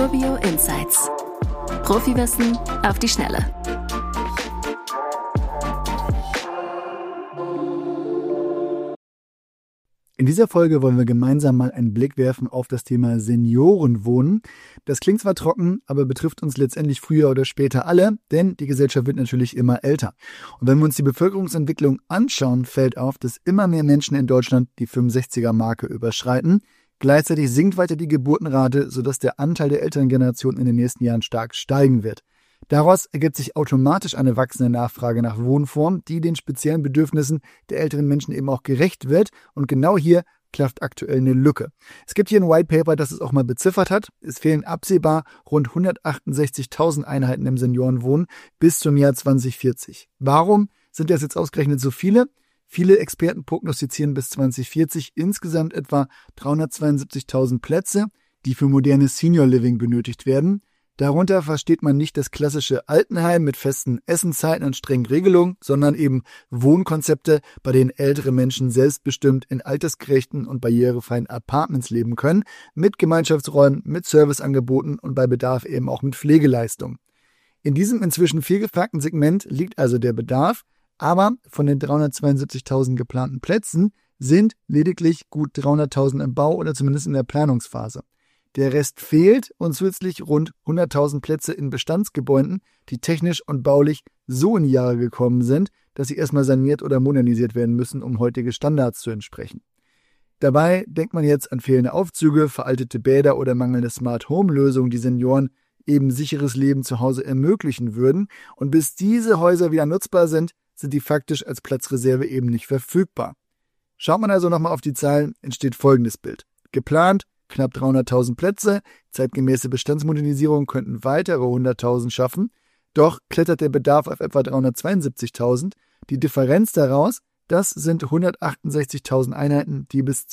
Urbio Insights. Profiwissen auf die Schnelle. In dieser Folge wollen wir gemeinsam mal einen Blick werfen auf das Thema Seniorenwohnen. Das klingt zwar trocken, aber betrifft uns letztendlich früher oder später alle, denn die Gesellschaft wird natürlich immer älter. Und wenn wir uns die Bevölkerungsentwicklung anschauen, fällt auf, dass immer mehr Menschen in Deutschland die 65er-Marke überschreiten. Gleichzeitig sinkt weiter die Geburtenrate, sodass der Anteil der älteren Generation in den nächsten Jahren stark steigen wird. Daraus ergibt sich automatisch eine wachsende Nachfrage nach Wohnformen, die den speziellen Bedürfnissen der älteren Menschen eben auch gerecht wird. Und genau hier klafft aktuell eine Lücke. Es gibt hier ein White Paper, das es auch mal beziffert hat. Es fehlen absehbar rund 168.000 Einheiten im Seniorenwohnen bis zum Jahr 2040. Warum sind das jetzt ausgerechnet so viele? Viele Experten prognostizieren bis 2040 insgesamt etwa 372.000 Plätze, die für modernes Senior Living benötigt werden. Darunter versteht man nicht das klassische Altenheim mit festen Essenszeiten und strengen Regelungen, sondern eben Wohnkonzepte, bei denen ältere Menschen selbstbestimmt in altersgerechten und barrierefreien Apartments leben können, mit Gemeinschaftsräumen, mit Serviceangeboten und bei Bedarf eben auch mit Pflegeleistungen. In diesem inzwischen vielgefragten Segment liegt also der Bedarf, aber von den 372.000 geplanten Plätzen sind lediglich gut 300.000 im Bau oder zumindest in der Planungsphase. Der Rest fehlt und zusätzlich rund 100.000 Plätze in Bestandsgebäuden, die technisch und baulich so in die Jahre gekommen sind, dass sie erstmal saniert oder modernisiert werden müssen, um heutige Standards zu entsprechen. Dabei denkt man jetzt an fehlende Aufzüge, veraltete Bäder oder mangelnde Smart-Home-Lösungen, die Senioren eben sicheres Leben zu Hause ermöglichen würden. Und bis diese Häuser wieder nutzbar sind die faktisch als Platzreserve eben nicht verfügbar. Schaut man also nochmal auf die Zahlen, entsteht folgendes Bild. Geplant knapp 300.000 Plätze, zeitgemäße Bestandsmodernisierung könnten weitere 100.000 schaffen, doch klettert der Bedarf auf etwa 372.000. Die Differenz daraus, das sind 168.000 Einheiten, die bis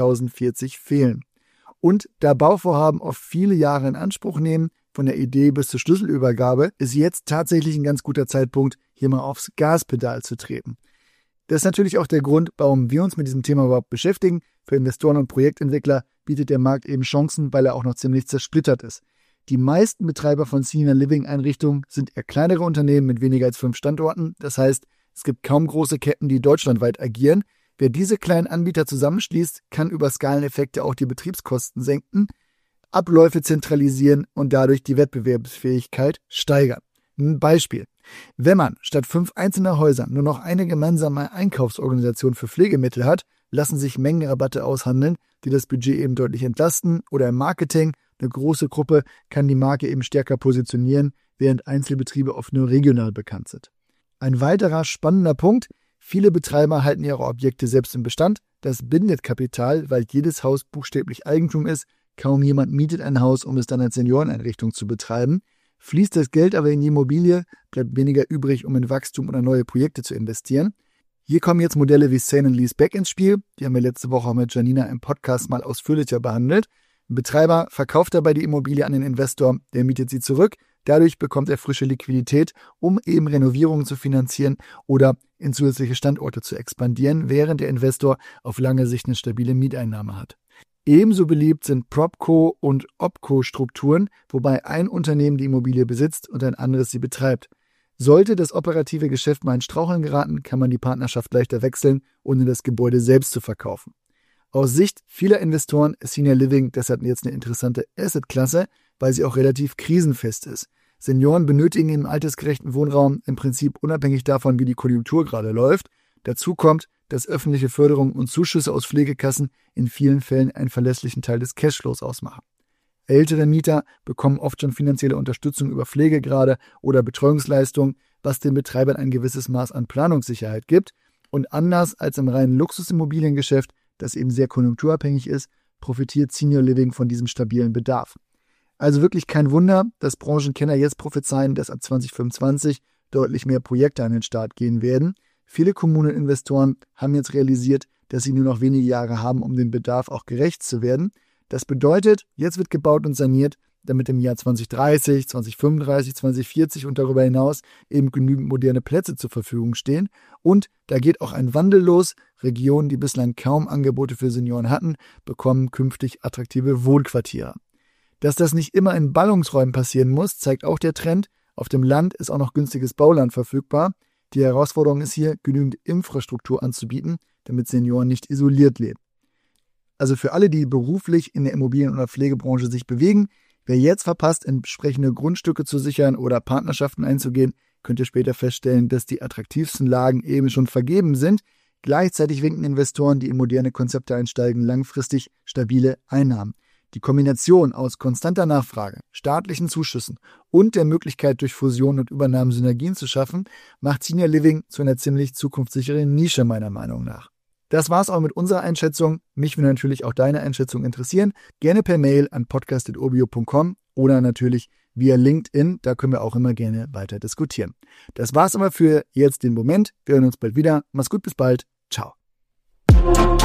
2040 fehlen. Und da Bauvorhaben oft viele Jahre in Anspruch nehmen, von der Idee bis zur Schlüsselübergabe, ist jetzt tatsächlich ein ganz guter Zeitpunkt, hier mal aufs Gaspedal zu treten. Das ist natürlich auch der Grund, warum wir uns mit diesem Thema überhaupt beschäftigen. Für Investoren und Projektentwickler bietet der Markt eben Chancen, weil er auch noch ziemlich zersplittert ist. Die meisten Betreiber von Senior Living Einrichtungen sind eher kleinere Unternehmen mit weniger als 5 Standorten. Das heißt, es gibt kaum große Ketten, die deutschlandweit agieren. Wer diese kleinen Anbieter zusammenschließt, kann über Skaleneffekte auch die Betriebskosten senken, Abläufe zentralisieren und dadurch die Wettbewerbsfähigkeit steigern. Ein Beispiel. Wenn man statt 5 einzelner Häuser nur noch eine gemeinsame Einkaufsorganisation für Pflegemittel hat, lassen sich Mengenrabatte aushandeln, die das Budget eben deutlich entlasten, oder im Marketing, eine große Gruppe kann die Marke eben stärker positionieren, während Einzelbetriebe oft nur regional bekannt sind. Ein weiterer spannender Punkt, viele Betreiber halten ihre Objekte selbst im Bestand, das bindet Kapital, weil jedes Haus buchstäblich Eigentum ist, kaum jemand mietet ein Haus, um es dann als Senioreneinrichtung zu betreiben. Fließt das Geld aber in die Immobilie, bleibt weniger übrig, um in Wachstum oder neue Projekte zu investieren. Hier kommen jetzt Modelle wie Sale and Lease Back ins Spiel. Die haben wir letzte Woche auch mit Janina im Podcast mal ausführlicher behandelt. Ein Betreiber verkauft dabei die Immobilie an den Investor, der mietet sie zurück. Dadurch bekommt er frische Liquidität, um eben Renovierungen zu finanzieren oder in zusätzliche Standorte zu expandieren, während der Investor auf lange Sicht eine stabile Mieteinnahme hat. Ebenso beliebt sind PropCo- und OpCo-Strukturen, wobei ein Unternehmen die Immobilie besitzt und ein anderes sie betreibt. Sollte das operative Geschäft mal in Straucheln geraten, kann man die Partnerschaft leichter wechseln, ohne das Gebäude selbst zu verkaufen. Aus Sicht vieler Investoren ist Senior Living deshalb jetzt eine interessante Assetklasse, weil sie auch relativ krisenfest ist. Senioren benötigen im altersgerechten Wohnraum im Prinzip unabhängig davon, wie die Konjunktur gerade läuft. Dazu kommt, dass öffentliche Förderung und Zuschüsse aus Pflegekassen in vielen Fällen einen verlässlichen Teil des Cashflows ausmachen. Ältere Mieter bekommen oft schon finanzielle Unterstützung über Pflegegrade oder Betreuungsleistungen, was den Betreibern ein gewisses Maß an Planungssicherheit gibt. Und anders als im reinen Luxusimmobiliengeschäft, das eben sehr konjunkturabhängig ist, profitiert Senior Living von diesem stabilen Bedarf. Also wirklich kein Wunder, dass Branchenkenner jetzt prophezeien, dass ab 2025 deutlich mehr Projekte an den Start gehen werden. Viele Kommunen und Investoren haben jetzt realisiert, dass sie nur noch wenige Jahre haben, um dem Bedarf auch gerecht zu werden. Das bedeutet, jetzt wird gebaut und saniert, damit im Jahr 2030, 2035, 2040 und darüber hinaus eben genügend moderne Plätze zur Verfügung stehen. Und da geht auch ein Wandel los. Regionen, die bislang kaum Angebote für Senioren hatten, bekommen künftig attraktive Wohnquartiere. Dass das nicht immer in Ballungsräumen passieren muss, zeigt auch der Trend. Auf dem Land ist auch noch günstiges Bauland verfügbar. Die Herausforderung ist hier, genügend Infrastruktur anzubieten, damit Senioren nicht isoliert leben. Also für alle, die beruflich in der Immobilien- oder Pflegebranche sich bewegen, wer jetzt verpasst, entsprechende Grundstücke zu sichern oder Partnerschaften einzugehen, könnt ihr später feststellen, dass die attraktivsten Lagen eben schon vergeben sind. Gleichzeitig winken Investoren, die in moderne Konzepte einsteigen, langfristig stabile Einnahmen. Die Kombination aus konstanter Nachfrage, staatlichen Zuschüssen und der Möglichkeit, durch Fusion und Übernahmen Synergien zu schaffen, macht Senior Living zu einer ziemlich zukunftssicheren Nische meiner Meinung nach. Das war's auch mit unserer Einschätzung. Mich würde natürlich auch deine Einschätzung interessieren. Gerne per Mail an podcast@urbio.com oder natürlich via LinkedIn. Da können wir auch immer gerne weiter diskutieren. Das war's aber für jetzt den Moment. Wir hören uns bald wieder. Mach's gut, bis bald. Ciao.